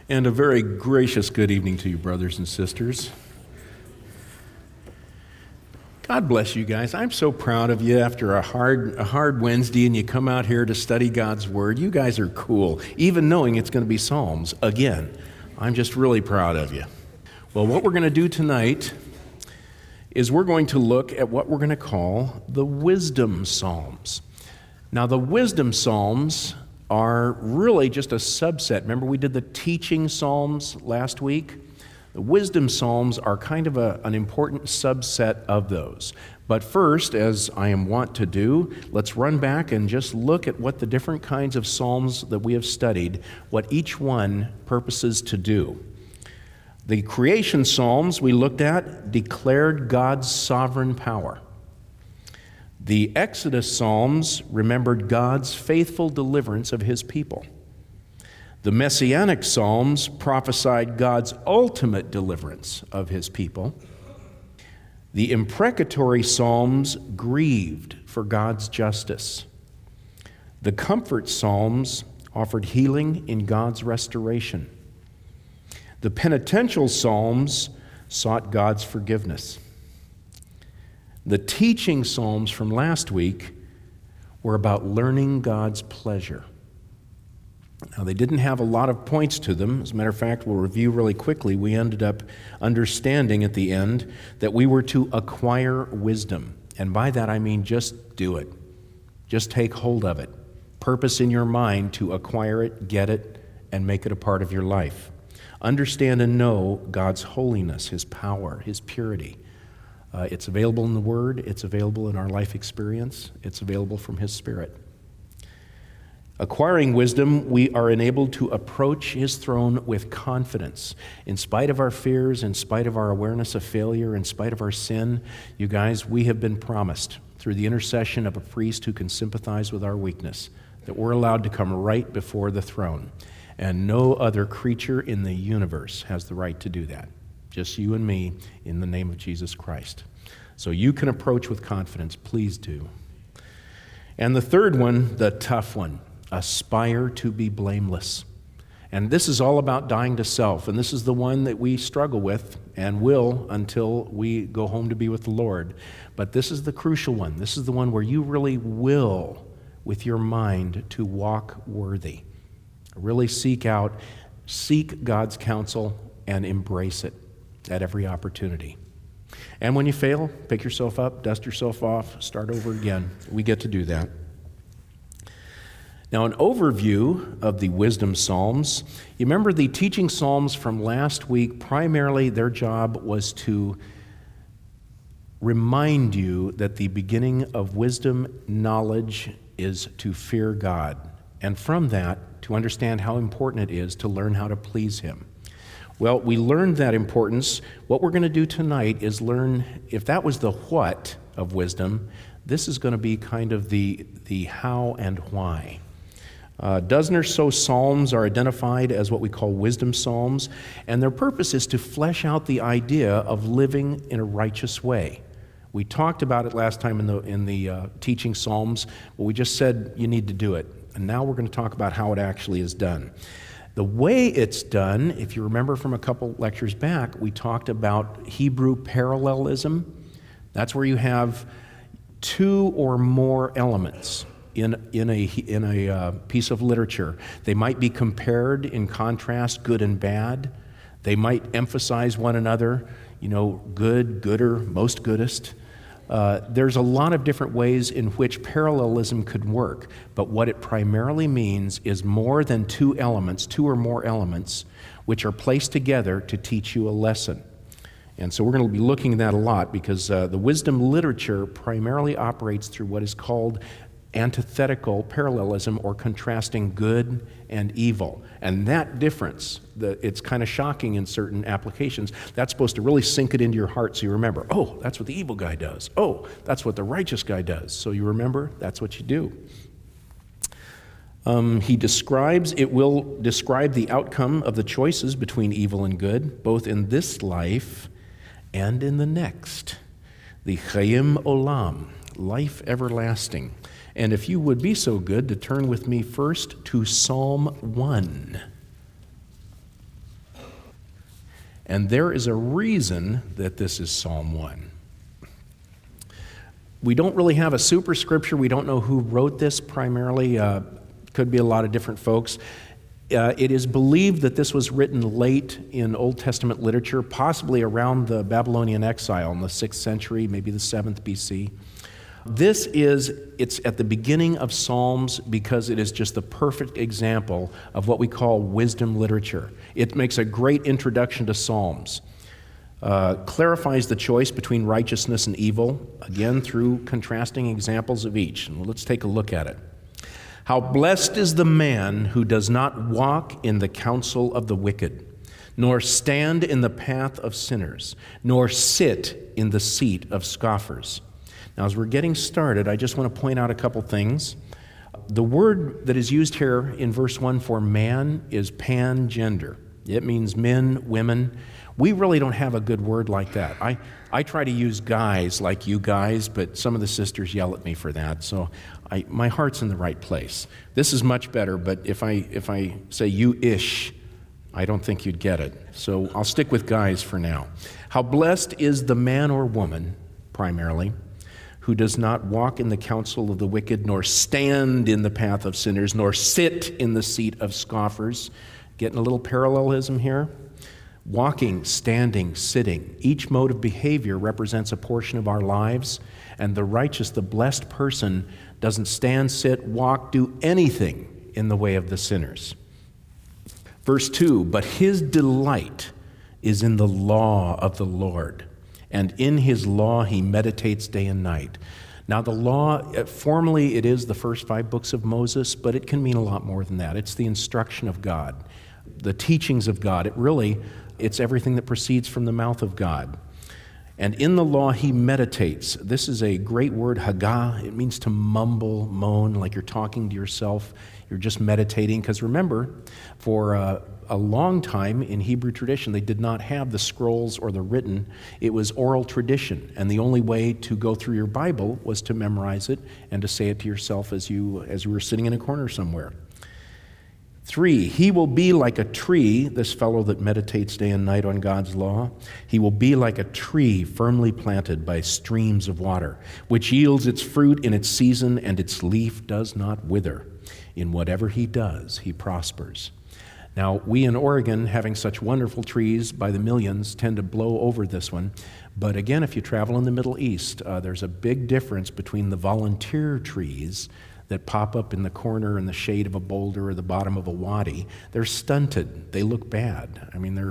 And a very gracious good evening to you, brothers and sisters. God bless you guys. I'm so proud of you after a hard Wednesday and you come out here to study God's Word. You guys are cool, even knowing it's going to be Psalms again. I'm just really proud of you. Well, what we're going to do tonight is we're going to look at what we're going to call the Wisdom Psalms. Now, the Wisdom Psalms are really just a subset. Remember, we did the teaching Psalms last week? The Wisdom Psalms are kind of an important subset of those. But first, as I am wont to do, let's run back and just look at what the different kinds of Psalms that we have studied, what each one purposes to do. The creation Psalms we looked at declared God's sovereign power. The Exodus Psalms remembered God's faithful deliverance of His people. The Messianic Psalms prophesied God's ultimate deliverance of His people. The imprecatory Psalms grieved for God's justice. The Comfort Psalms offered healing in God's restoration. The Penitential Psalms sought God's forgiveness. The teaching Psalms from last week were about learning God's pleasure. Now, they didn't have a lot of points to them. As a matter of fact, we'll review really quickly. We ended up understanding at the end that we were to acquire wisdom. And by that I mean just do it. Just take hold of it. Purpose in your mind to acquire it, get it, and make it a part of your life. Understand and know God's holiness, His power, His purity. It's available in the Word. It's available in our life experience. It's available from His Spirit. Acquiring wisdom, we are enabled to approach His throne with confidence. In spite of our fears, in spite of our awareness of failure, in spite of our sin, you guys, we have been promised through the intercession of a priest who can sympathize with our weakness that we're allowed to come right before the throne. And no other creature in the universe has the right to do that. Just you and me, in the name of Jesus Christ. So you can approach with confidence. Please do. And the third one, the tough one, aspire to be blameless. And this is all about dying to self. And this is the one that we struggle with and will until we go home to be with the Lord. But this is the crucial one. This is the one where you really will, with your mind, to walk worthy. Really seek God's counsel and embrace it at every opportunity. And when you fail, pick yourself up, dust yourself off, start over again. We get to do that. Now, an overview of the Wisdom Psalms. You remember the teaching Psalms from last week, primarily their job was to remind you that the beginning of wisdom knowledge is to fear God. And from that, to understand how important it is to learn how to please Him. Well, we learned that importance. What we're going to do tonight is learn, if that was the what of wisdom, this is going to be kind of the how and why. A dozen or so psalms are identified as what we call wisdom psalms, and their purpose is to flesh out the idea of living in a righteous way. We talked about it last time in the teaching psalms, but we just said you need to do it. And now we're going to talk about how it actually is done. The way it's done, if you remember from a couple lectures back, we talked about Hebrew parallelism. That's where you have two or more elements in a piece of literature. They might be compared in contrast, good and bad. They might emphasize one another, good, gooder, most goodest. There's a lot of different ways in which parallelism could work, but what it primarily means is more than two or more elements, which are placed together to teach you a lesson. And so we're going to be looking at that a lot because the wisdom literature primarily operates through what is called antithetical parallelism or contrasting good and evil. And that difference, it's kind of shocking in certain applications. That's supposed to really sink it into your heart so you remember, oh, that's what the evil guy does. Oh, that's what the righteous guy does. So you remember, that's what you do. It will describe the outcome of the choices between evil and good, both in this life and in the next. The Chaim Olam, life everlasting. And if you would be so good to turn with me first to Psalm 1. And there is a reason that this is Psalm 1. We don't really have a superscripture. We don't know who wrote this primarily. Could be a lot of different folks. It is believed that this was written late in Old Testament literature, possibly around the Babylonian exile in the 6th century, maybe the 7th BC. It's at the beginning of Psalms because it is just the perfect example of what we call wisdom literature. It makes a great introduction to Psalms. Clarifies the choice between righteousness and evil, again through contrasting examples of each. And let's take a look at it. How blessed is the man who does not walk in the counsel of the wicked, nor stand in the path of sinners, nor sit in the seat of scoffers. Now, as we're getting started, I just want to point out a couple things. The word that is used here in verse 1 for man is pangender. It means men, women. We really don't have a good word like that. I try to use guys like you guys, but some of the sisters yell at me for that, so my heart's in the right place. This is much better, but if I say you-ish, I don't think you'd get it. So I'll stick with guys for now. How blessed is the man or woman, primarily, who does not walk in the counsel of the wicked, nor stand in the path of sinners, nor sit in the seat of scoffers. Getting a little parallelism here. Walking, standing, sitting. Each mode of behavior represents a portion of our lives, and the righteous, the blessed person, doesn't stand, sit, walk, do anything in the way of the sinners. Verse 2, but his delight is in the law of the Lord, and in his law he meditates day and night. Now the law, formally it is the first 5 books of Moses, but it can mean a lot more than that. It's the instruction of God, the teachings of God. It's everything that proceeds from the mouth of God. And in the law he meditates. This is a great word, hagah. It means to mumble, moan, like you're talking to yourself. You're just meditating. Because remember, for a long time in Hebrew tradition, they did not have the scrolls or the written. It was oral tradition. And the only way to go through your Bible was to memorize it and to say it to yourself as you were sitting in a corner somewhere. 3, he will be like a tree, this fellow that meditates day and night on God's law. He will be like a tree firmly planted by streams of water, which yields its fruit in its season, and its leaf does not wither. In whatever he does, he prospers. Now, we in Oregon, having such wonderful trees by the millions, tend to blow over this one. But again, if you travel in the Middle East, there's a big difference between the volunteer trees that pop up in the corner in the shade of a boulder or the bottom of a wadi. They're stunted. They look bad. I mean,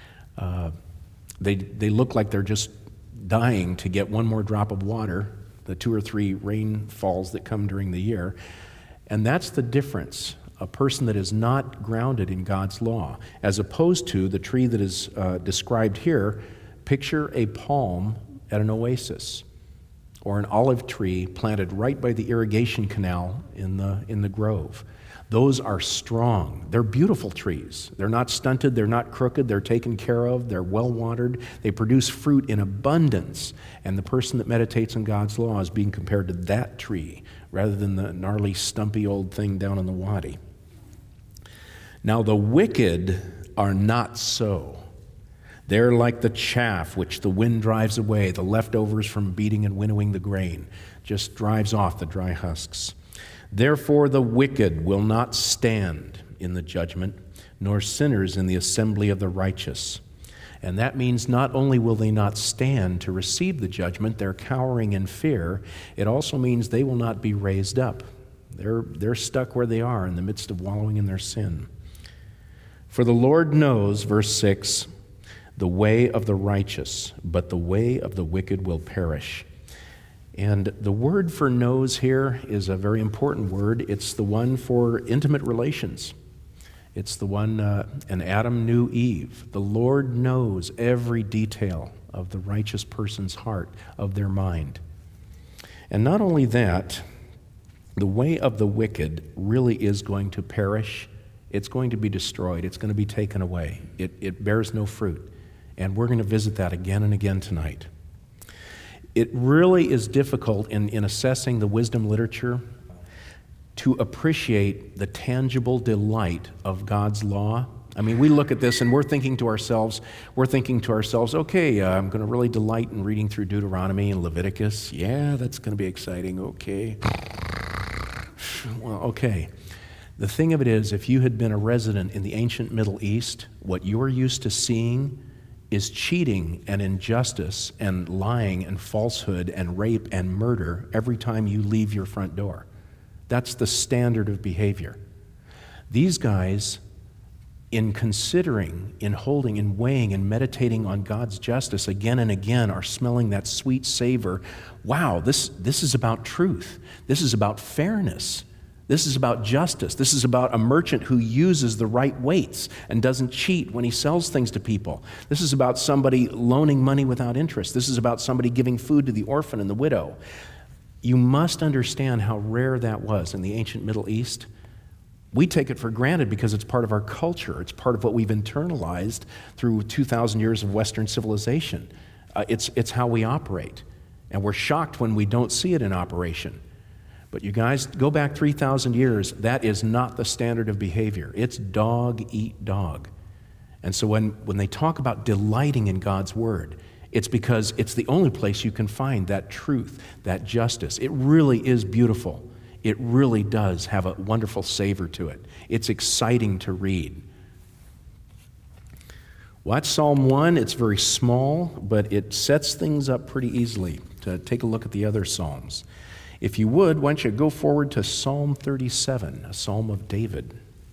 they look like they're just dying to get one more drop of water, the 2 or 3 rainfalls that come during the year. And that's the difference. A person that is not grounded in God's law, as opposed to the tree that is described here. Picture a palm at an oasis, or an olive tree planted right by the irrigation canal in the grove. Those are strong. They're beautiful trees. They're not stunted, they're not crooked, they're taken care of, they're well watered, they produce fruit in abundance. And the person that meditates on God's law is being compared to that tree rather than the gnarly, stumpy old thing down in the wadi. Now the wicked are not so. They're like the chaff which the wind drives away, the leftovers from beating and winnowing the grain, just drives off the dry husks. Therefore the wicked will not stand in the judgment, nor sinners in the assembly of the righteous. And that means not only will they not stand to receive the judgment, they're cowering in fear, it also means they will not be raised up. They're stuck where they are in the midst of wallowing in their sin. For the Lord knows, verse 6, the way of the righteous, but the way of the wicked will perish. And the word for knows here is a very important word. It's the one for intimate relations. It's the one, and Adam knew Eve. The Lord knows every detail of the righteous person's heart, of their mind. And not only that, the way of the wicked really is going to perish. It's going to be destroyed. It's going to be taken away. It bears no fruit. And we're going to visit that again and again tonight. It really is difficult in assessing the wisdom literature to appreciate the tangible delight of God's law I mean, we look at this and we're thinking to ourselves, okay, I'm going to really delight in reading through Deuteronomy and Leviticus. Yeah, that's going to be exciting. Okay. Well, okay. The thing of it is, if you had been a resident in the ancient Middle East, what you're used to seeing is cheating and injustice and lying and falsehood and rape and murder every time you leave your front door. That's the standard of behavior. These guys, in considering, in holding, in weighing, and meditating on God's justice again and again, are smelling that sweet savor. Wow, this is about truth. This is about fairness. This is about justice. This is about a merchant who uses the right weights and doesn't cheat when he sells things to people. This is about somebody loaning money without interest. This is about somebody giving food to the orphan and the widow. You must understand how rare that was in the ancient Middle East. We take it for granted because it's part of our culture. It's part of what we've internalized through 2,000 years of Western civilization. It's how we operate. And we're shocked when we don't see it in operation. But you guys, go back 3,000 years, that is not the standard of behavior. It's dog eat dog. And so when they talk about delighting in God's Word, it's because it's the only place you can find that truth, that justice. It really is beautiful. It really does have a wonderful savor to it. It's exciting to read. Well, that's Psalm 1. It's very small, but it sets things up pretty easily to take a look at the other Psalms. If you would, why don't you go forward to Psalm 37, a psalm of David.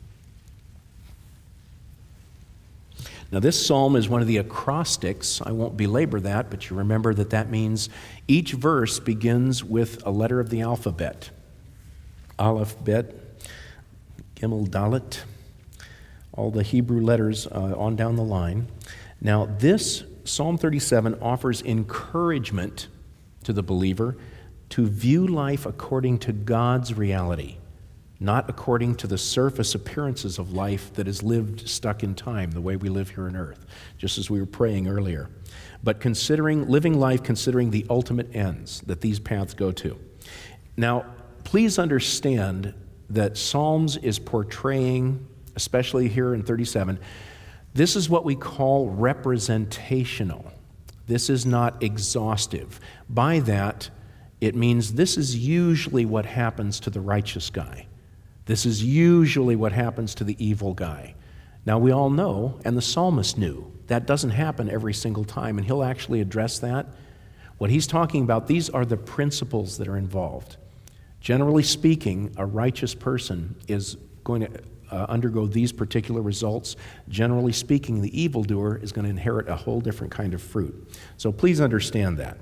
Now, this psalm is one of the acrostics. I won't belabor that, but you remember that means each verse begins with a letter of the alphabet. Aleph, Bet, Gimel, Dalet, all the Hebrew letters on down the line. Now, this Psalm 37 offers encouragement to the believer to view life according to God's reality, not according to the surface appearances of life that is lived stuck in time, the way we live here on earth, just as we were praying earlier. But living life considering the ultimate ends that these paths go to. Now, please understand that Psalms is portraying, especially here in 37, this is what we call representational. This is not exhaustive. By that, it means this is usually what happens to the righteous guy. This is usually what happens to the evil guy. Now, we all know, and the psalmist knew, that doesn't happen every single time, and he'll actually address that. What he's talking about, these are the principles that are involved. Generally speaking, a righteous person is going to undergo these particular results. Generally speaking, the evildoer is going to inherit a whole different kind of fruit. So please understand that.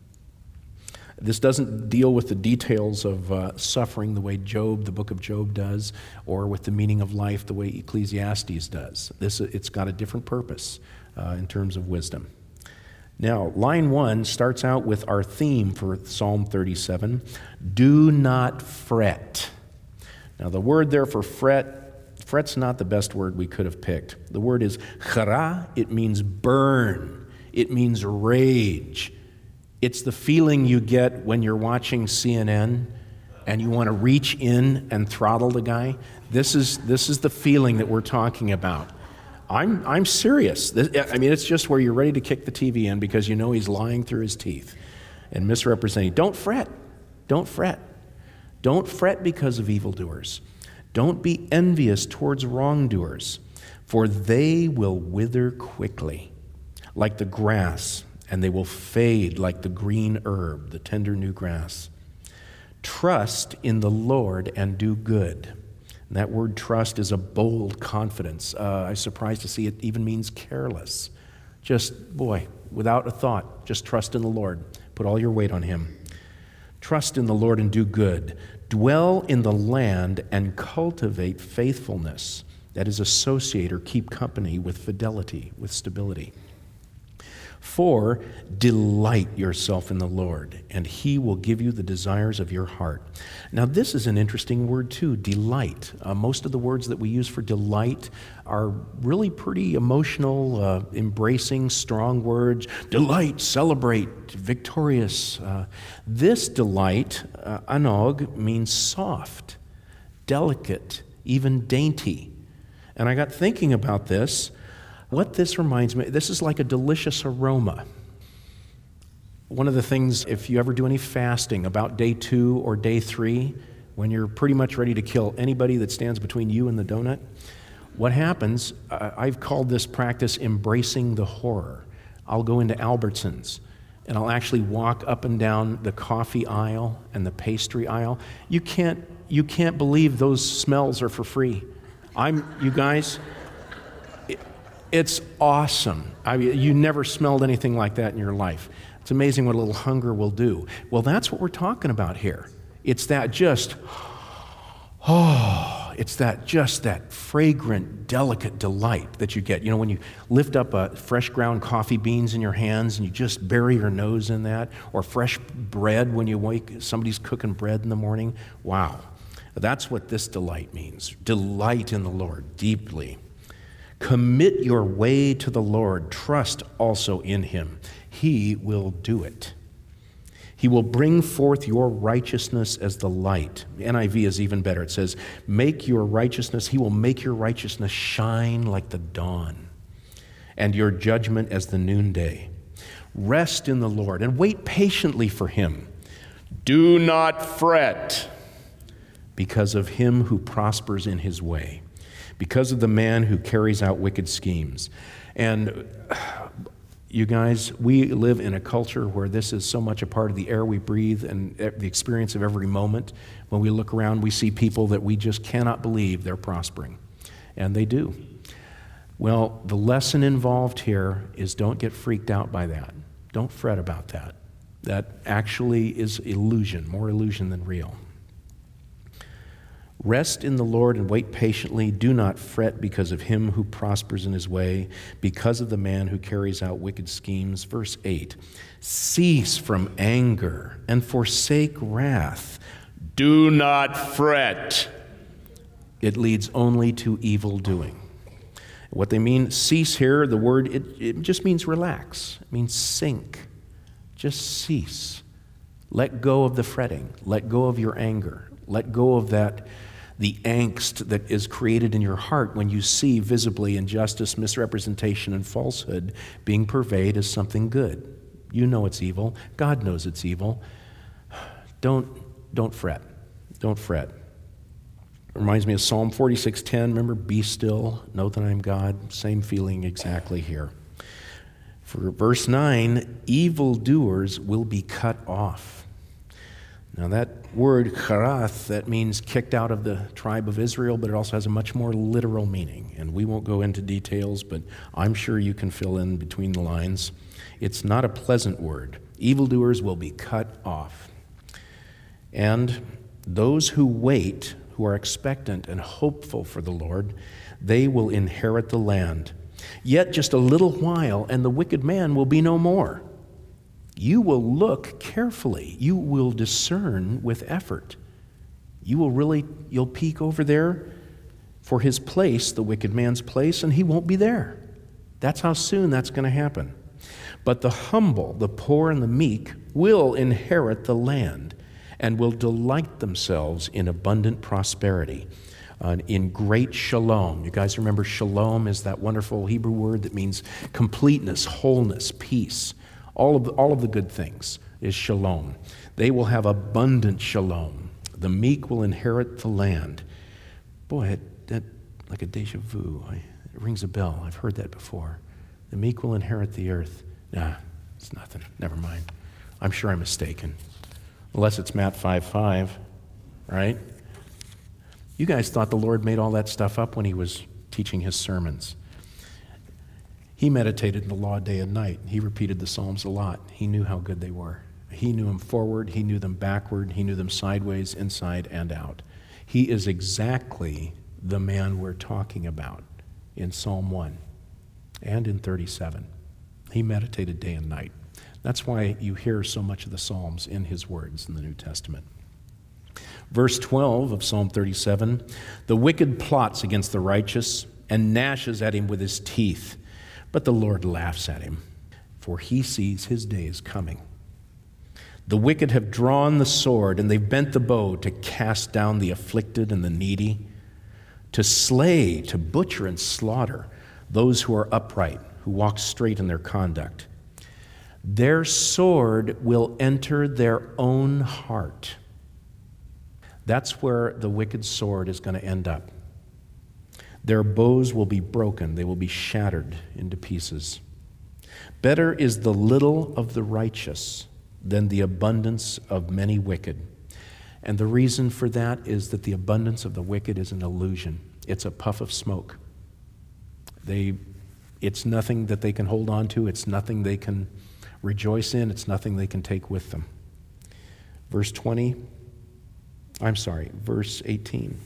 This doesn't deal with the details of suffering the way the book of Job does, or with the meaning of life the way Ecclesiastes does. It's got a different purpose in terms of wisdom. Now, line 1 starts out with our theme for Psalm 37, do not fret. Now, the word there for fret's not the best word we could have picked. The word is chara. It means burn. It means rage. It's the feeling you get when you're watching CNN and you want to reach in and throttle the guy. This is the feeling that we're talking about. I'm serious. It's just where you're ready to kick the TV in because you know he's lying through his teeth and misrepresenting. Don't fret. Don't fret. Don't fret because of evildoers. Don't be envious towards wrongdoers, for they will wither quickly like the grass, and they will fade like the green herb, the tender new grass. Trust in the Lord and do good. And that word trust is a bold confidence. I was surprised to see it even means careless. Without a thought, just trust in the Lord. Put all your weight on Him. Trust in the Lord and do good. Dwell in the land and cultivate faithfulness. That is, associate or keep company with fidelity, with stability. 4, delight yourself in the Lord, and He will give you the desires of your heart. Now, this is an interesting word, too, delight. Most of the words that we use for delight are really pretty emotional, embracing, strong words. Delight, celebrate, victorious. This delight, anog, means soft, delicate, even dainty. And I got thinking about this. What this reminds me, this is like a delicious aroma. One of the things, if you ever do any fasting about day 2 or day 3, when you're pretty much ready to kill anybody that stands between you and the donut, what happens, I've called this practice embracing the horror. I'll go into Albertsons and I'll actually walk up and down the coffee aisle and the pastry aisle. You can't believe those smells are for free. You guys, it's awesome. I mean, you never smelled anything like that in your life. It's amazing what a little hunger will do. Well, that's what we're talking about here. It's that that fragrant, delicate delight that you get. You know, when you lift up fresh ground coffee beans in your hands and you just bury your nose in that, or fresh bread when you wake, somebody's cooking bread in the morning. Wow. That's what this delight means. Delight in the Lord deeply. Commit your way to the Lord. Trust also in Him. He will do it. He will bring forth your righteousness as the light. The NIV is even better. It says, He will make your righteousness shine like the dawn, and your judgment as the noonday. Rest in the Lord and wait patiently for Him. Do not fret because of him who prospers in his way, because of the man who carries out wicked schemes. And you guys, we live in a culture where this is so much a part of the air we breathe and the experience of every moment. When we look around, we see people that we just cannot believe they're prospering. And they do. Well, the lesson involved here is don't get freaked out by that. Don't fret about that. That actually is illusion, more illusion than real. Rest in the Lord and wait patiently. Do not fret because of him who prospers in his way, because of the man who carries out wicked schemes. Verse 8, cease from anger and forsake wrath. Do not fret. It leads only to evil doing. What they mean, cease here, the word, it just means relax. It means sink. Just cease. Let go of the fretting. Let go of your anger. Let go of that, the angst that is created in your heart when you see visibly injustice, misrepresentation, and falsehood being purveyed as something good. You know it's evil. God knows it's evil. Don't fret. Don't fret. It reminds me of Psalm 46:10. Remember, be still, know that I am God. Same feeling exactly here. For verse 9, evildoers will be cut off. Now that word, charath, that means kicked out of the tribe of Israel, but it also has a much more literal meaning. And we won't go into details, but I'm sure you can fill in between the lines. It's not a pleasant word. Evildoers will be cut off. And those who wait, who are expectant and hopeful for the Lord, they will inherit the land. Yet just a little while, and the wicked man will be no more. You will look carefully. You will discern with effort. You'll peek over there for his place, the wicked man's place, and he won't be there. That's how soon that's going to happen. But the humble, the poor, and the meek will inherit the land and will delight themselves in abundant prosperity, in great shalom. You guys remember shalom is that wonderful Hebrew word that means completeness, wholeness, peace. All of the good things is shalom. They will have abundant shalom. The meek will inherit the land. Boy, that like a deja vu. It rings a bell. I've heard that before. The meek will inherit the earth. Nah, it's nothing. Never mind. I'm sure I'm mistaken. Unless it's Matt 5:5, right? You guys thought the Lord made all that stuff up when he was teaching his sermons. He meditated in the law day and night. He repeated the Psalms a lot. He knew how good they were. He knew them forward. He knew them backward. He knew them sideways, inside, and out. He is exactly the man we're talking about in Psalm 1 and in 37. He meditated day and night. That's why you hear so much of the Psalms in his words in the New Testament. Verse 12 of Psalm 37, the wicked plots against the righteous and gnashes at him with his teeth. But the Lord laughs at him, for he sees his days coming. The wicked have drawn the sword, and they've bent the bow to cast down the afflicted and the needy, to slay, to butcher and slaughter those who are upright, who walk straight in their conduct. Their sword will enter their own heart. That's where the wicked sword is going to end up. Their bows will be broken. They will be shattered into pieces. Better is the little of the righteous than the abundance of many wicked. And the reason for that is that the abundance of the wicked is an illusion. It's a puff of smoke. It's nothing that they can hold on to. It's nothing they can rejoice in. It's nothing they can take with them. Verse 18.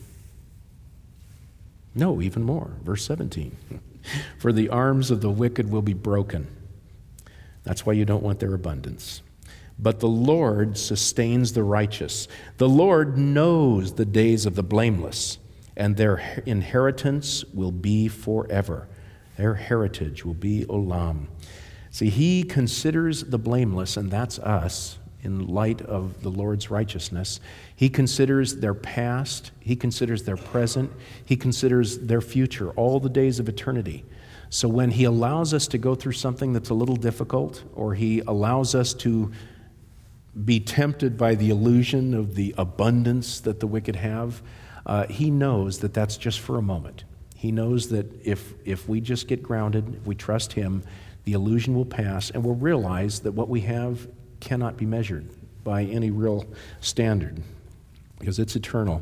No, even more. Verse 17. For the arms of the wicked will be broken. That's why you don't want their abundance. But the Lord sustains the righteous. The Lord knows the days of the blameless, and their inheritance will be forever. Their heritage will be olam. See, he considers the blameless, and that's us, in light of the Lord's righteousness. He considers their past, he considers their present, he considers their future, all the days of eternity. So when he allows us to go through something that's a little difficult, or he allows us to be tempted by the illusion of the abundance that the wicked have, he knows that that's just for a moment. He knows that if we just get grounded, if we trust him, the illusion will pass, and we'll realize that what we have cannot be measured by any real standard, because it's eternal.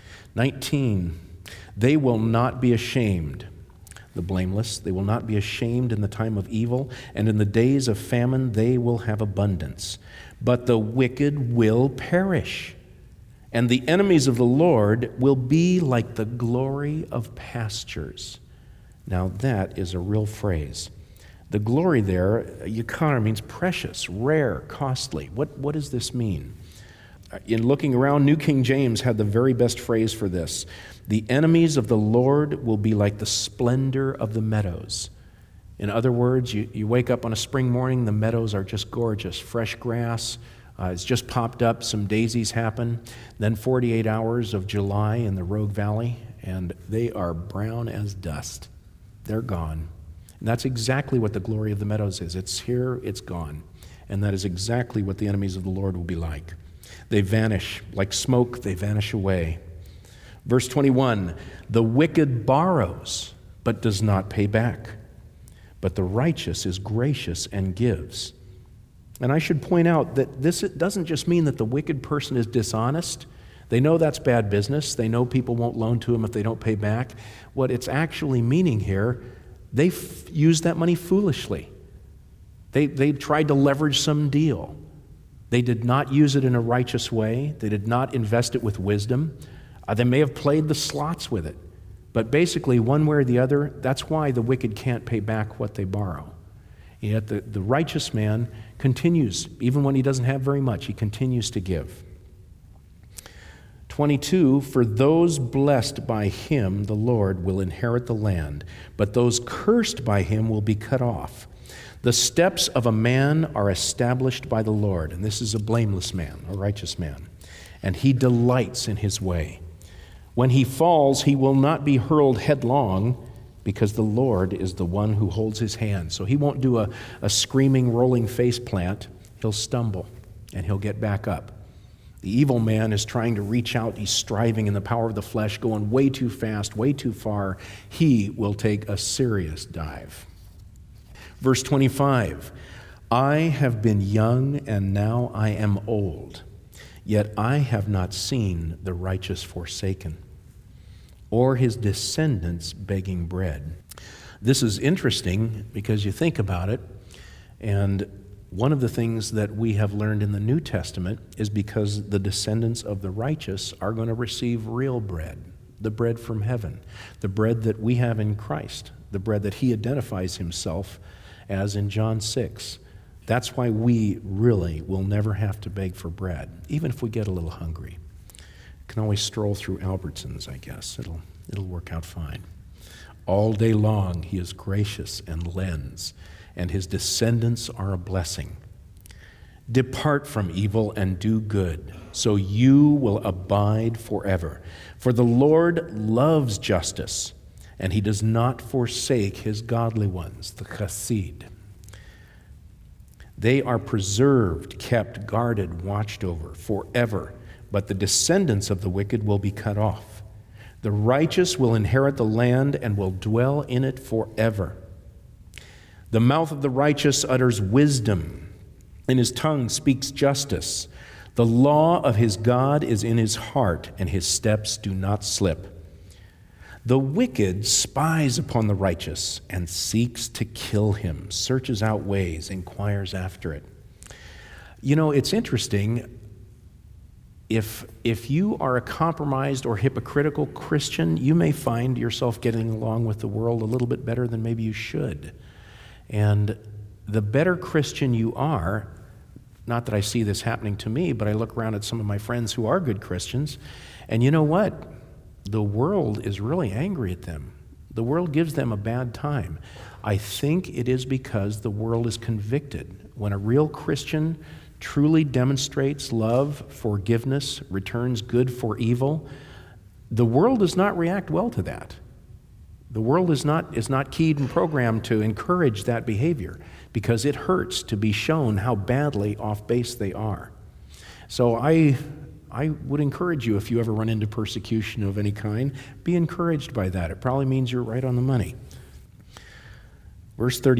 19, they will not be ashamed, the blameless. They will not be ashamed in the time of evil, and in the days of famine they will have abundance. But the wicked will perish, and the enemies of the Lord will be like the glory of pastures. Now that is a real phrase. The glory there, yikar, means precious, rare, costly. What does this mean? In looking around, New King James had the very best phrase for this. The enemies of the Lord will be like the splendor of the meadows. In other words, you wake up on a spring morning, the meadows are just gorgeous, fresh grass. It's just popped up, some daisies happen. Then 48 hours of July in the Rogue Valley, and they are brown as dust. They're gone. And that's exactly what the glory of the meadows is. It's here, it's gone. And that is exactly what the enemies of the Lord will be like. They vanish. Like smoke, they vanish away. Verse 21, the wicked borrows, but does not pay back. But the righteous is gracious and gives. And I should point out that this doesn't just mean that the wicked person is dishonest. They know that's bad business. They know people won't loan to them if they don't pay back. What it's actually meaning here, they used that money foolishly. They tried to leverage some deal. They did not use it in a righteous way. They did not invest it with wisdom. They may have played the slots with it. But basically, one way or the other, that's why the wicked can't pay back what they borrow. Yet the righteous man continues, even when he doesn't have very much, he continues to give. 22, for those blessed by him, the Lord will inherit the land, but those cursed by him will be cut off. The steps of a man are established by the Lord, and this is a blameless man, a righteous man, and he delights in his way. When he falls, he will not be hurled headlong, because the Lord is the one who holds his hand. So he won't do a screaming, rolling face plant. He'll stumble, and he'll get back up. The evil man is trying to reach out. He's striving in the power of the flesh, going way too fast, way too far. He will take a serious dive. Verse 25, I have been young, and now I am old, yet I have not seen the righteous forsaken, or his descendants begging bread. This is interesting because you think about it, and one of the things that we have learned in the New Testament is because the descendants of the righteous are going to receive real bread, the bread from heaven, the bread that we have in Christ, the bread that he identifies himself as in John 6. That's why we really will never have to beg for bread, even if we get a little hungry. Can always stroll through Albertsons, I guess. It'll work out fine. All day long, he is gracious and lends, and his descendants are a blessing. Depart from evil and do good, so you will abide forever. For the Lord loves justice, and he does not forsake his godly ones, the chassid. They are preserved, kept, guarded, watched over forever, but the descendants of the wicked will be cut off. The righteous will inherit the land and will dwell in it forever. The mouth of the righteous utters wisdom, and his tongue speaks justice. The law of his God is in his heart, and his steps do not slip. The wicked spies upon the righteous and seeks to kill him, searches out ways, inquires after it. You know, it's interesting. If you are a compromised or hypocritical Christian, you may find yourself getting along with the world a little bit better than maybe you should. And the better Christian you are, not that I see this happening to me, but I look around at some of my friends who are good Christians, and you know what? The world is really angry at them. The world gives them a bad time. I think it is because the world is convicted. When a real Christian truly demonstrates love, forgiveness, returns good for evil, the world does not react well to that. The world is not keyed and programmed to encourage that behavior because it hurts to be shown how badly off base they are. So I would encourage you, if you ever run into persecution of any kind, be encouraged by that. It probably means you're right on the money. Verse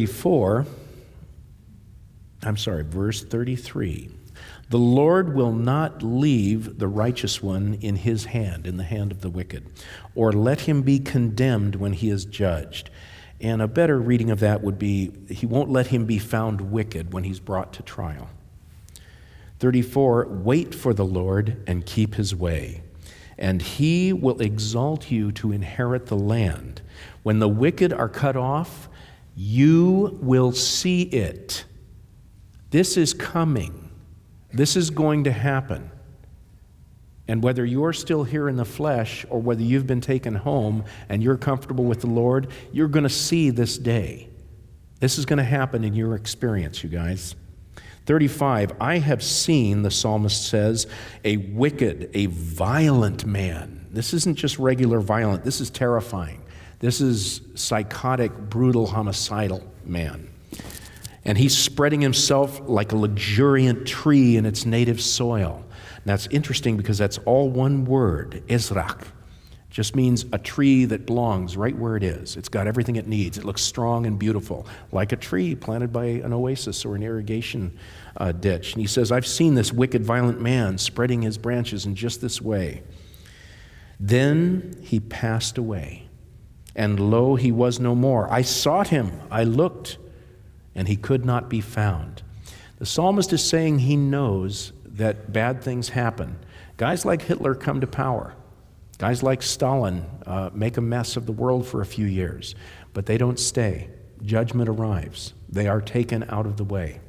33. The Lord will not leave the righteous one in his hand, in the hand of the wicked, or let him be condemned when he is judged. And a better reading of that would be, he won't let him be found wicked when he's brought to trial. 34, wait for the Lord and keep his way, and he will exalt you to inherit the land. When the wicked are cut off, you will see it. This is coming. This is going to happen. And whether you're still here in the flesh or whether you've been taken home and you're comfortable with the Lord, you're going to see this day. This is going to happen in your experience, you guys. 35, I have seen, the psalmist says, a wicked, a violent man. This isn't just regular violent. This is terrifying. This is psychotic, brutal, homicidal man. And he's spreading himself like a luxuriant tree in its native soil. And that's interesting because that's all one word, Ezrak. Just means a tree that belongs right where it is. It's got everything it needs. It looks strong and beautiful, like a tree planted by an oasis or an irrigation ditch. And he says, I've seen this wicked, violent man spreading his branches in just this way. Then he passed away, and lo, he was no more. I sought him, I looked, and he could not be found. The psalmist is saying he knows that bad things happen. Guys like Hitler come to power. Guys like Stalin make a mess of the world for a few years, but they don't stay. Judgment arrives. They are taken out of the way.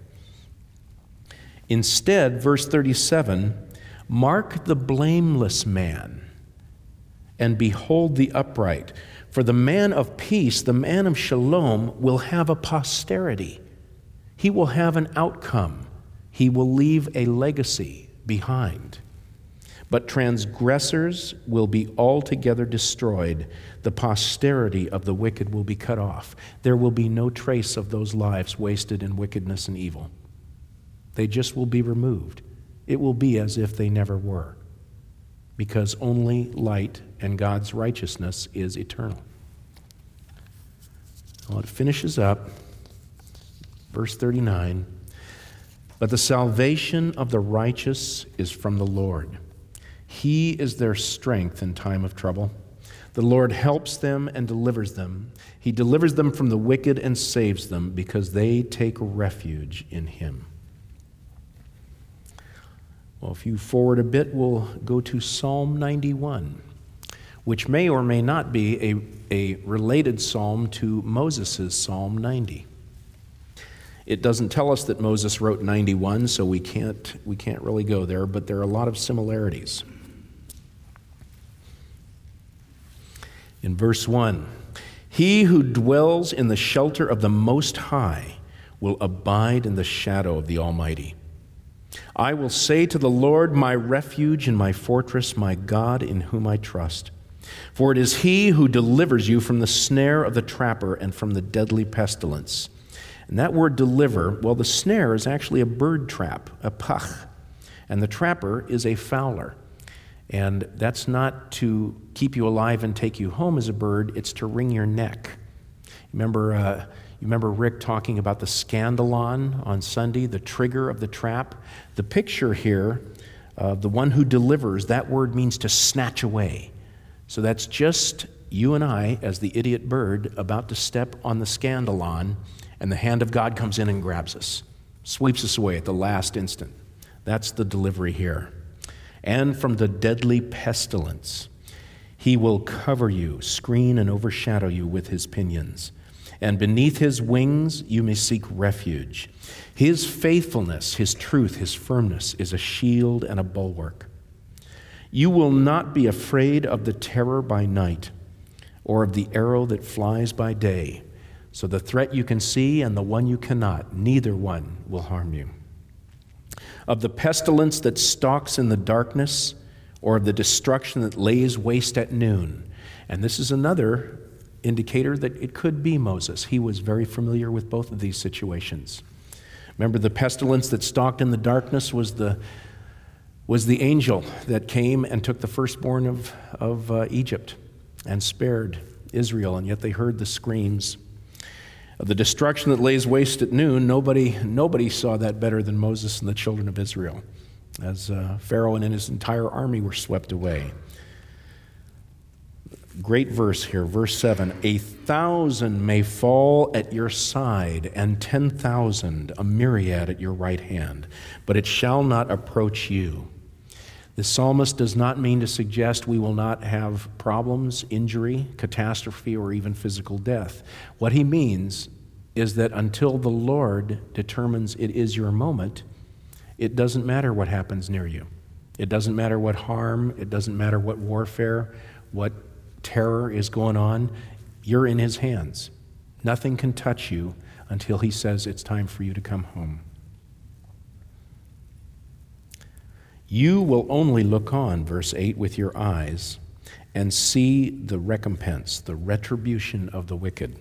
Instead, verse 37, mark the blameless man and behold the upright. For the man of peace, the man of shalom, will have a posterity. He will have an outcome. He will leave a legacy behind. But transgressors will be altogether destroyed. The posterity of the wicked will be cut off. There will be no trace of those lives wasted in wickedness and evil. They just will be removed. It will be as if they never were, because only light and God's righteousness is eternal. Well, it finishes up, verse 39, but the salvation of the righteous is from the Lord. He is their strength in time of trouble. The Lord helps them and delivers them. He delivers them from the wicked and saves them because they take refuge in him. Well, if you forward a bit, we'll go to Psalm 91, which may or may not be a related psalm to Moses' Psalm 90. It doesn't tell us that Moses wrote 91, so we can't really go there, but there are a lot of similarities. In verse 1, he who dwells in the shelter of the Most High will abide in the shadow of the Almighty. I will say to the Lord, my refuge and my fortress, my God in whom I trust. For it is he who delivers you from the snare of the trapper and from the deadly pestilence. And that word deliver, well, the snare is actually a bird trap, a pach, and the trapper is a fowler. And that's not to keep you alive and take you home as a bird, it's to wring your neck. You remember Rick talking about the scandalon on Sunday, the trigger of the trap? The picture here, the one who delivers, that word means to snatch away. So that's just you and I, as the idiot bird, about to step on the scandalon, and the hand of God comes in and grabs us, sweeps us away at the last instant. That's the delivery here. And from the deadly pestilence, he will cover you, screen and overshadow you with his pinions. And beneath his wings you may seek refuge. His faithfulness, his truth, his firmness is a shield and a bulwark. You will not be afraid of the terror by night, or of the arrow that flies by day. So the threat you can see and the one you cannot, neither one will harm you. Of the pestilence that stalks in the darkness, or of the destruction that lays waste at noon. And this is another indicator that it could be Moses. He was very familiar with both of these situations. Remember, the pestilence that stalked in the darkness was the angel that came and took the firstborn of Egypt and spared Israel, and yet they heard the screams. Of the destruction that lays waste at noon, nobody saw that better than Moses and the children of Israel, as Pharaoh and his entire army were swept away. Great verse here, verse 7. 1,000 may fall at your side, and 10,000, a myriad at your right hand, but it shall not approach you. The psalmist does not mean to suggest we will not have problems, injury, catastrophe, or even physical death. What he means is that until the Lord determines it is your moment, it doesn't matter what happens near you. It doesn't matter what harm, it doesn't matter what warfare, what terror is going on. You're in his hands. Nothing can touch you until he says it's time for you to come home. You will only look on, verse 8, with your eyes and see the recompense, the retribution of the wicked.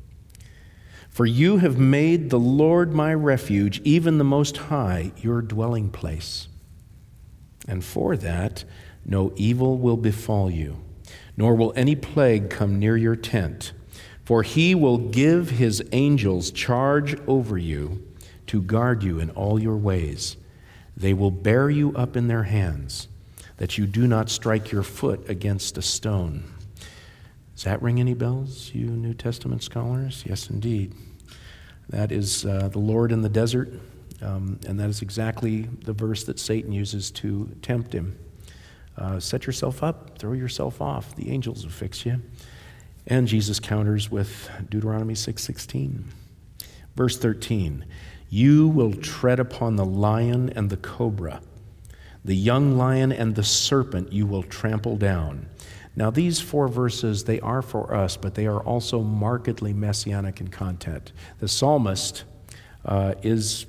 For you have made the Lord my refuge, even the Most High, your dwelling place. And for that, no evil will befall you, nor will any plague come near your tent. For he will give his angels charge over you to guard you in all your ways. They will bear you up in their hands, that you do not strike your foot against a stone. Does that ring any bells, you New Testament scholars? Yes, indeed. That is the Lord in the desert, and that is exactly the verse that Satan uses to tempt him. Set yourself up, throw yourself off. The angels will fix you. And Jesus counters with Deuteronomy 6:16. Verse 13, you will tread upon the lion and the cobra. The young lion and the serpent you will trample down. Now these 4 verses, they are for us, but they are also markedly messianic in content. The psalmist is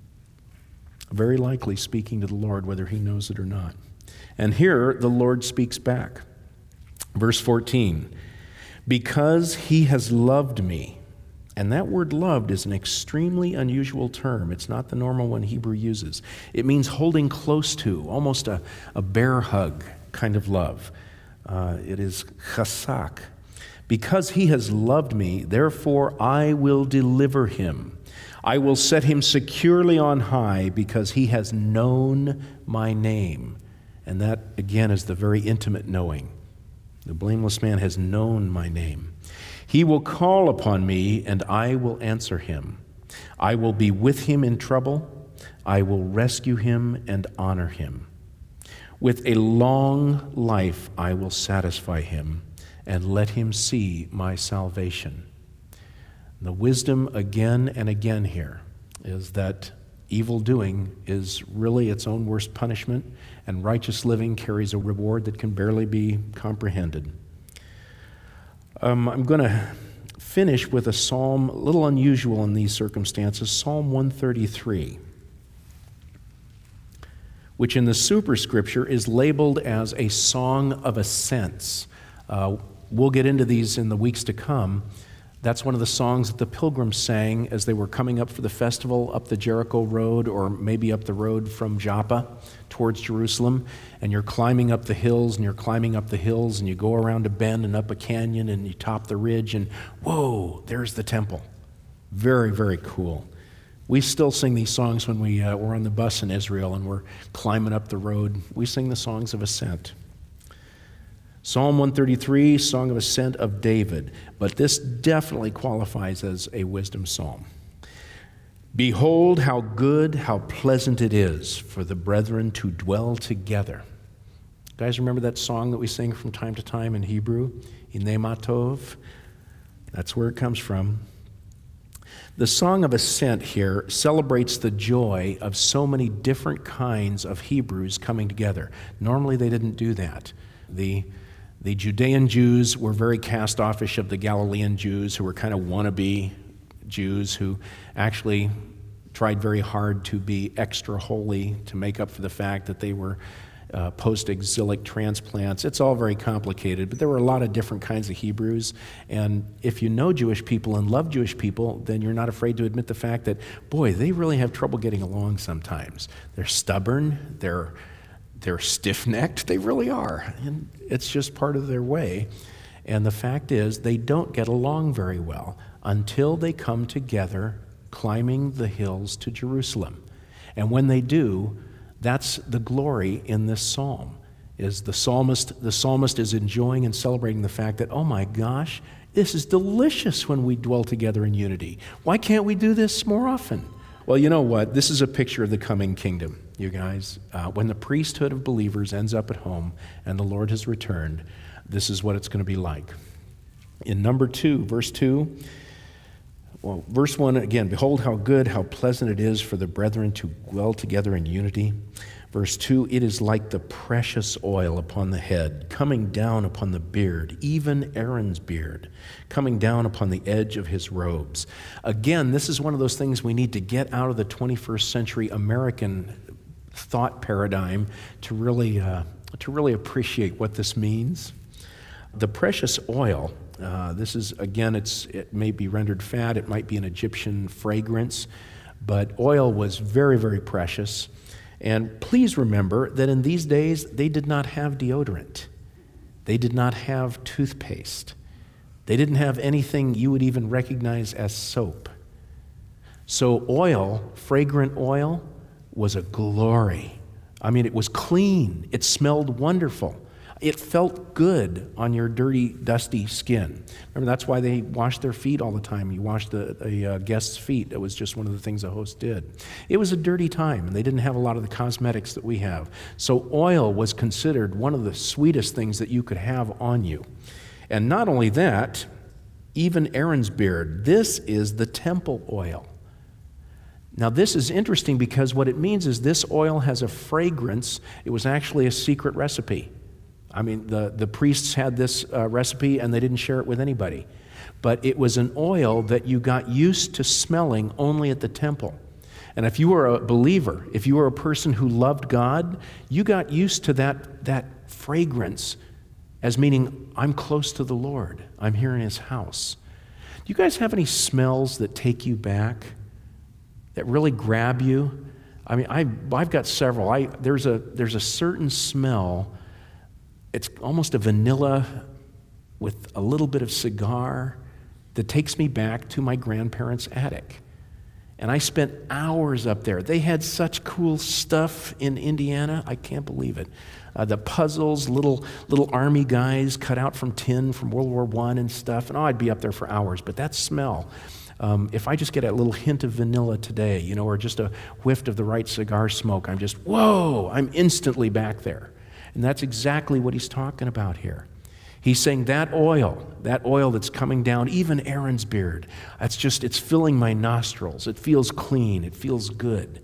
very likely speaking to the Lord, whether he knows it or not. And here the Lord speaks back. Verse 14, because he has loved me. And that word loved is an extremely unusual term. It's not the normal one Hebrew uses. It means holding close to, almost a bear hug kind of love. It is chasak. Because he has loved me, therefore I will deliver him. I will set him securely on high because he has known my name. And that, again, is the very intimate knowing. The blameless man has known my name. He will call upon me, and I will answer him. I will be with him in trouble. I will rescue him and honor him. With a long life I will satisfy him and let him see my salvation. The wisdom again and again here is that evil doing is really its own worst punishment, and righteous living carries a reward that can barely be comprehended. I'm going to finish with a psalm, a little unusual in these circumstances, Psalm 133. which in the superscripture is labeled as a song of ascents. We'll get into these in the weeks to come. That's one of the songs that the pilgrims sang as they were coming up for the festival up the Jericho road, or maybe up the road from Joppa towards Jerusalem. And you're climbing up the hills, and you're climbing up the hills, and you go around a bend and up a canyon, and you top the ridge, and whoa, there's the temple. Very, very cool. We still sing these songs when we're on the bus in Israel and we're climbing up the road. We sing the songs of ascent. Psalm 133, Song of Ascent of David. But this definitely qualifies as a wisdom psalm. Behold how good, how pleasant it is for the brethren to dwell together. Guys, remember that song that we sing from time to time in Hebrew? Hinei ma tov? That's where it comes from. The Song of Ascent here celebrates the joy of so many different kinds of Hebrews coming together. Normally they didn't do that. The Judean Jews were very cast-offish of the Galilean Jews, who were kind of wannabe Jews who actually tried very hard to be extra holy to make up for the fact that they were post-exilic transplants. It's all very complicated, but there were a lot of different kinds of Hebrews. And if you know Jewish people and love Jewish people, then you're not afraid to admit the fact that, boy, they really have trouble getting along sometimes. They're stubborn, they're stiff-necked, they really are. And it's just part of their way. And the fact is, they don't get along very well until they come together climbing the hills to Jerusalem. And when they do, that's the glory in this psalm. Is the psalmist is enjoying and celebrating the fact that, oh my gosh, this is delicious when we dwell together in unity. Why can't we do this more often? Well, you know what? This is a picture of the coming kingdom, you guys. When the priesthood of believers ends up at home and the Lord has returned, this is what it's going to be like. In number 2, verse 2, well, verse 1 again, behold how good, how pleasant it is for the brethren to dwell together in unity. Verse 2, it is like the precious oil upon the head, coming down upon the beard, even Aaron's beard, coming down upon the edge of his robes. Again, this is one of those things we need to get out of the 21st century American thought paradigm to really appreciate what this means. The precious oil, this is, again, it may be rendered fat, it might be an Egyptian fragrance, but oil was very, very precious. And please remember that in these days, they did not have deodorant. They did not have toothpaste. They didn't have anything you would even recognize as soap. So oil, fragrant oil, was a glory. I mean, it was clean. It smelled wonderful. It felt good on your dirty, dusty skin. Remember, that's why they washed their feet all the time. You washed the guest's feet. That was just one of the things the host did. It was a dirty time, and they didn't have a lot of the cosmetics that we have. So oil was considered one of the sweetest things that you could have on you. And not only that, even Aaron's beard. This is the temple oil. Now, this is interesting because what it means is this oil has a fragrance. It was actually a secret recipe. I mean, the priests had this recipe and they didn't share it with anybody. But it was an oil that you got used to smelling only at the temple. And if you were a believer, if you were a person who loved God, you got used to that fragrance as meaning, I'm close to the Lord. I'm here in His house. Do you guys have any smells that take you back, that really grab you? I mean, I've got several. There's a certain smell. It's almost a vanilla with a little bit of cigar that takes me back to my grandparents' attic. And I spent hours up there. They had such cool stuff in Indiana. I can't believe it. The puzzles, little army guys cut out from tin from World War I and stuff. And I'd be up there for hours. But that smell, if I just get a little hint of vanilla today, or just a whiff of the right cigar smoke, I'm just, whoa, I'm instantly back there. And that's exactly what he's talking about here. He's saying that oil that's coming down, even Aaron's beard, it's filling my nostrils. It feels clean. It feels good.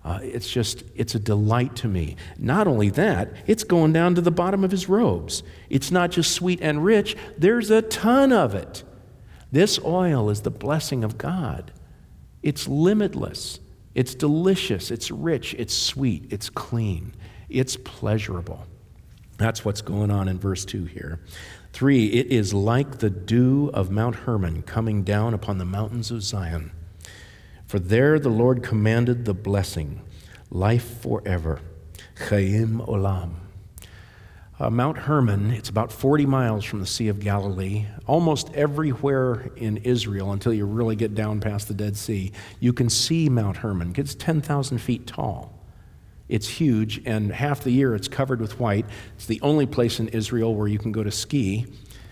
It's a delight to me. Not only that, it's going down to the bottom of his robes. It's not just sweet and rich. There's a ton of it. This oil is the blessing of God. It's limitless. It's delicious, it's rich, it's sweet, it's clean, it's pleasurable. That's what's going on in verse 2 here. 3, it is like the dew of Mount Hermon coming down upon the mountains of Zion. For there the Lord commanded the blessing, life forever, Chaim Olam. Mount Hermon, it's about 40 miles from the Sea of Galilee. Almost everywhere in Israel, until you really get down past the Dead Sea, you can see Mount Hermon. It's 10,000 feet tall. It's huge, and half the year it's covered with white. It's the only place in Israel where you can go to ski.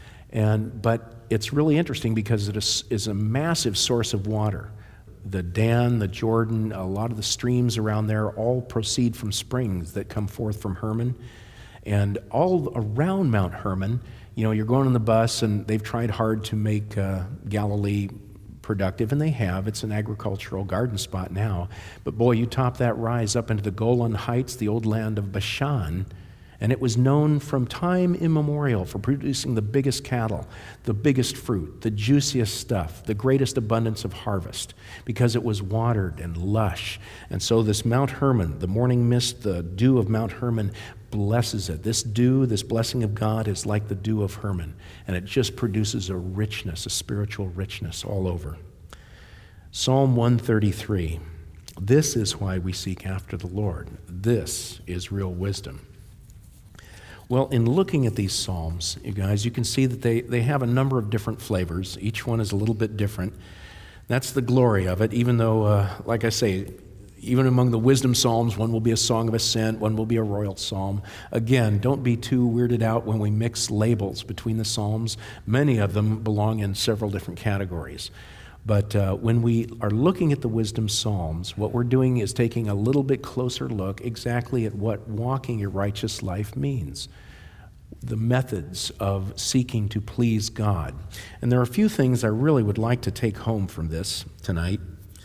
But it's really interesting because it is a massive source of water. The Dan, the Jordan, a lot of the streams around there all proceed from springs that come forth from Hermon. And all around Mount Hermon, you're going on the bus, and they've tried hard to make Galilee productive, and they have. It's an agricultural garden spot now. But boy, you top that rise up into the Golan Heights, the old land of Bashan, and it was known from time immemorial for producing the biggest cattle, the biggest fruit, the juiciest stuff, the greatest abundance of harvest, because it was watered and lush. And so this Mount Hermon, the morning mist, the dew of Mount Hermon, blesses it. This dew, this blessing of God, is like the dew of Hermon, and it just produces a richness, a spiritual richness all over. Psalm 133, this is why we seek after the Lord. This is real wisdom. Well, in looking at these Psalms, you guys, you can see that they have a number of different flavors. Each one is a little bit different. That's the glory of it, even though, like I say, even among the wisdom psalms, one will be a song of ascent, one will be a royal psalm. Again, don't be too weirded out when we mix labels between the psalms. Many of them belong in several different categories. But when we are looking at the wisdom psalms, what we're doing is taking a little bit closer look exactly at what walking a righteous life means, the methods of seeking to please God. And there are a few things I really would like to take home from this tonight.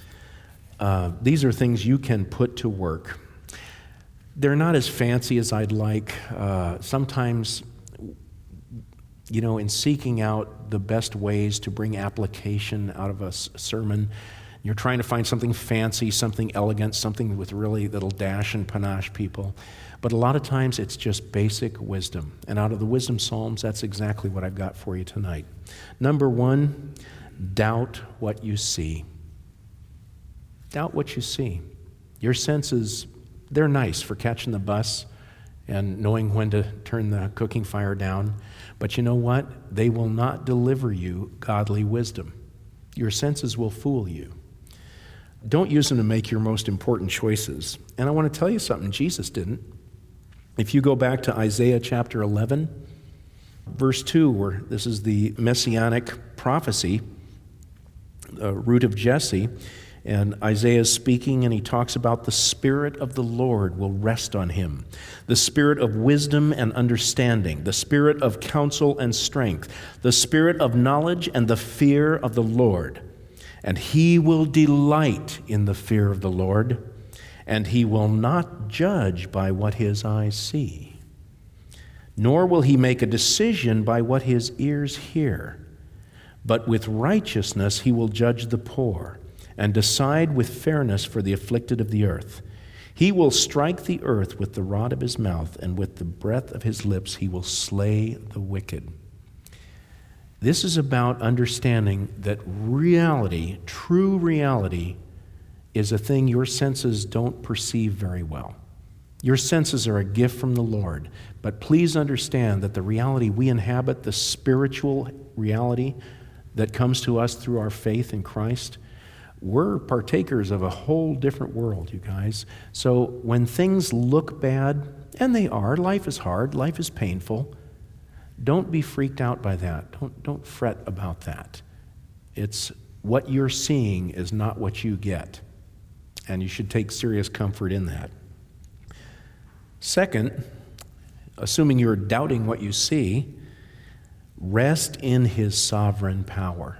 These are things you can put to work. They're not as fancy as I'd like. Sometimes, in seeking out the best ways to bring application out of a sermon, you're trying to find something fancy, something elegant, something with really that'll dash and panache people. But a lot of times it's just basic wisdom. And out of the wisdom psalms, that's exactly what I've got for you tonight. Number 1, doubt what you see. Doubt what you see. Your senses, they're nice for catching the bus and knowing when to turn the cooking fire down. But you know what? They will not deliver you godly wisdom. Your senses will fool you. Don't use them to make your most important choices. And I want to tell you something, Jesus didn't. If you go back to Isaiah chapter 11, verse 2, where this is the messianic prophecy, root of Jesse, and Isaiah is speaking, and he talks about the Spirit of the Lord will rest on him, the Spirit of wisdom and understanding, the Spirit of counsel and strength, the Spirit of knowledge and the fear of the Lord. And he will delight in the fear of the Lord, and he will not judge by what his eyes see, nor will he make a decision by what his ears hear. But with righteousness he will judge the poor, and decide with fairness for the afflicted of the earth. He will strike the earth with the rod of his mouth, and with the breath of his lips he will slay the wicked. This is about understanding that reality, true reality, is a thing your senses don't perceive very well. Your senses are a gift from the Lord, but please understand that the reality we inhabit, the spiritual reality that comes to us through our faith in Christ, we're partakers of a whole different world, you guys. So when things look bad, and they are, life is hard, life is painful, don't be freaked out by that. Don't fret about that. It's what you're seeing is not what you get, and you should take serious comfort in that. Second, assuming you're doubting what you see, rest in his sovereign power.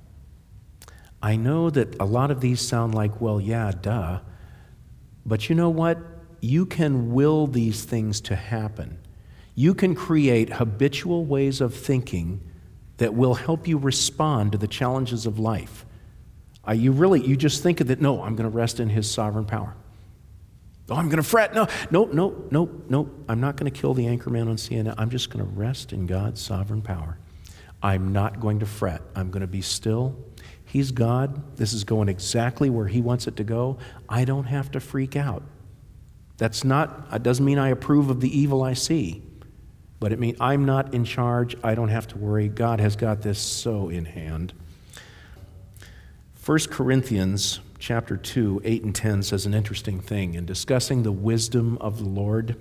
I know that a lot of these sound like, well, yeah, duh. But you know what? You can will these things to happen. You can create habitual ways of thinking that will help you respond to the challenges of life. You just think of that, no, I'm going to rest in his sovereign power. Oh, I'm going to fret. No. I'm not going to kill the anchorman on CNN. I'm just going to rest in God's sovereign power. I'm not going to fret. I'm going to be still. He's God. This is going exactly where he wants it to go. I don't have to freak out. That doesn't mean I approve of the evil I see, but it means I'm not in charge. I don't have to worry. God has got this so in hand. 1 Corinthians chapter 2, 8 and 10 says an interesting thing in discussing the wisdom of the Lord.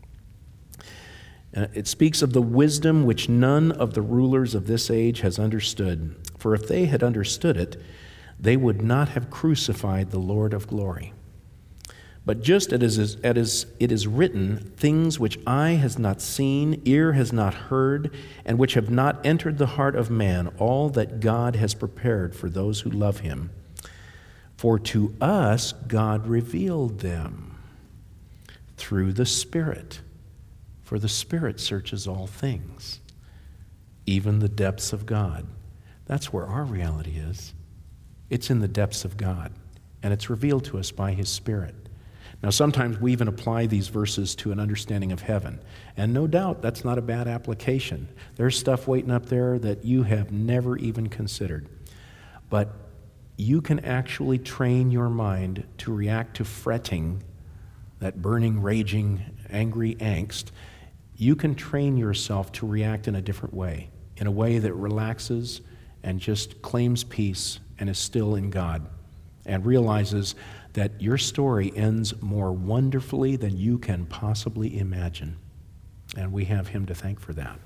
It speaks of the wisdom which none of the rulers of this age has understood. For if they had understood it, they would not have crucified the Lord of glory. But just as it is written, things which eye has not seen, ear has not heard, and which have not entered the heart of man, all that God has prepared for those who love him. For to us God revealed them through the Spirit. For the Spirit searches all things, even the depths of God. That's where our reality is. It's in the depths of God, and it's revealed to us by his Spirit. Now, sometimes we even apply these verses to an understanding of heaven, and no doubt that's not a bad application. There's stuff waiting up there that you have never even considered. But you can actually train your mind to react to fretting, that burning, raging, angry angst. You can train yourself to react in a different way, in a way that relaxes and just claims peace and is still in God and realizes that your story ends more wonderfully than you can possibly imagine. And we have him to thank for that.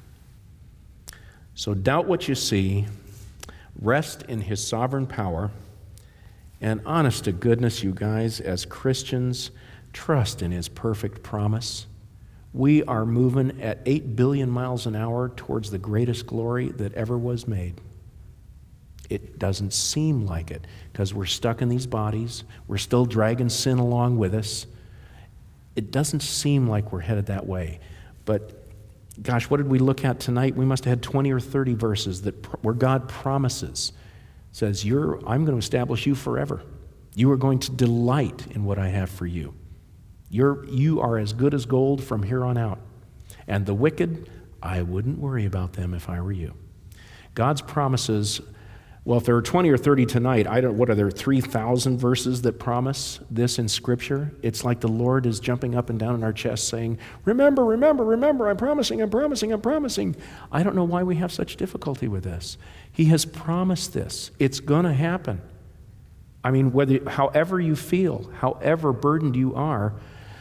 So doubt what you see, rest in his sovereign power, and honest to goodness, you guys, as Christians, trust in his perfect promise. We are moving at 8 billion miles an hour towards the greatest glory that ever was made. It doesn't seem like it because we're stuck in these bodies. We're still dragging sin along with us. It doesn't seem like we're headed that way. But gosh, what did we look at tonight? We must have had 20 or 30 verses where God promises, says, I'm going to establish you forever. You are going to delight in what I have for you. You are as good as gold from here on out. And the wicked, I wouldn't worry about them if I were you. God's promises, well, if there are 20 or 30 tonight, what are there, 3,000 verses that promise this in Scripture? It's like the Lord is jumping up and down in our chest saying, remember, remember, remember, I'm promising, I'm promising, I'm promising. I don't know why we have such difficulty with this. He has promised this. It's going to happen. I mean, however you feel, however burdened you are,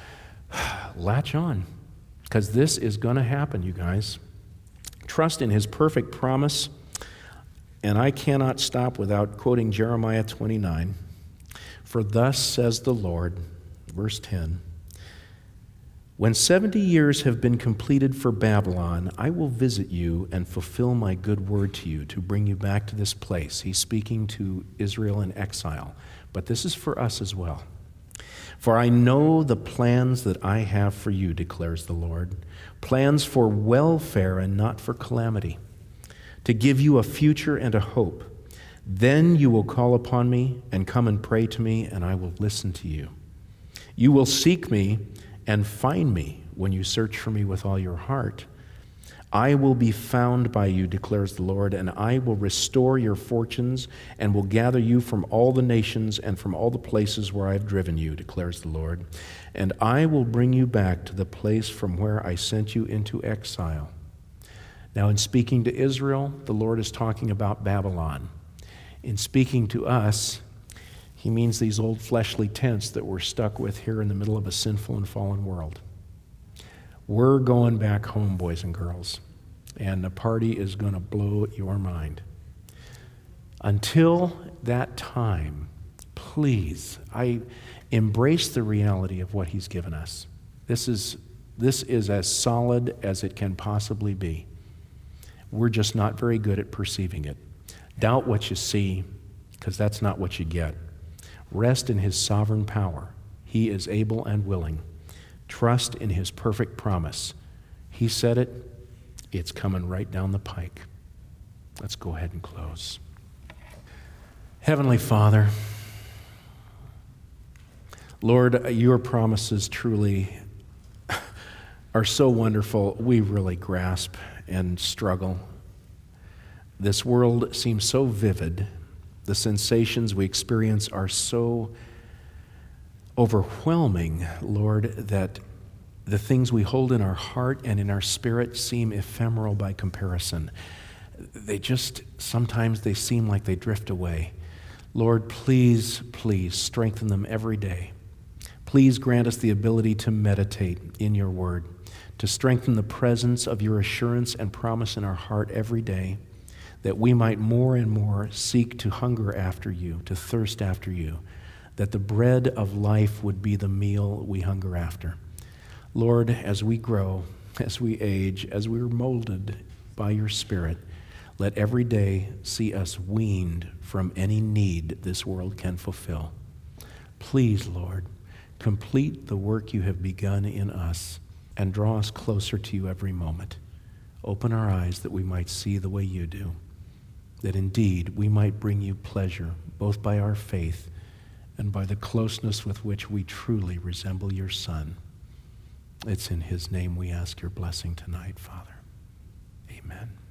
latch on, because this is going to happen, you guys. Trust in his perfect promise. And I cannot stop without quoting Jeremiah 29. For thus says the Lord, verse 10, when 70 years have been completed for Babylon, I will visit you and fulfill my good word to you to bring you back to this place. He's speaking to Israel in exile, but this is for us as well. For I know the plans that I have for you, declares the Lord, plans for welfare and not for calamity, to give you a future and a hope. Then you will call upon me and come and pray to me, and I will listen to you. You will seek me and find me when you search for me with all your heart. I will be found by you, declares the Lord, and I will restore your fortunes and will gather you from all the nations and from all the places where I have driven you, declares the Lord. And I will bring you back to the place from where I sent you into exile. Now, in speaking to Israel, the Lord is talking about Babylon. In speaking to us, he means these old fleshly tents that we're stuck with here in the middle of a sinful and fallen world. We're going back home, boys and girls, and the party is going to blow your mind. Until that time, please, I embrace the reality of what he's given us. This is as solid as it can possibly be. We're just not very good at perceiving it. Doubt what you see, because that's not what you get. Rest in his sovereign power. He is able and willing. Trust in his perfect promise. He said it, it's coming right down the pike. Let's go ahead and close. Heavenly Father, Lord, your promises truly are so wonderful, we really grasp and struggle. This world seems so vivid. The sensations we experience are so overwhelming, Lord, that the things we hold in our heart and in our spirit seem ephemeral by comparison. Sometimes they seem like they drift away. Lord, please, please strengthen them every day. Please grant us the ability to meditate in your word, to strengthen the presence of your assurance and promise in our heart every day, that we might more and more seek to hunger after you, to thirst after you, that the bread of life would be the meal we hunger after. Lord, as we grow, as we age, as we are molded by your Spirit, let every day see us weaned from any need this world can fulfill. Please, Lord, complete the work you have begun in us and draw us closer to you every moment. Open our eyes that we might see the way you do, that indeed we might bring you pleasure, both by our faith and by the closeness with which we truly resemble your Son. It's in his name we ask your blessing tonight, Father. Amen.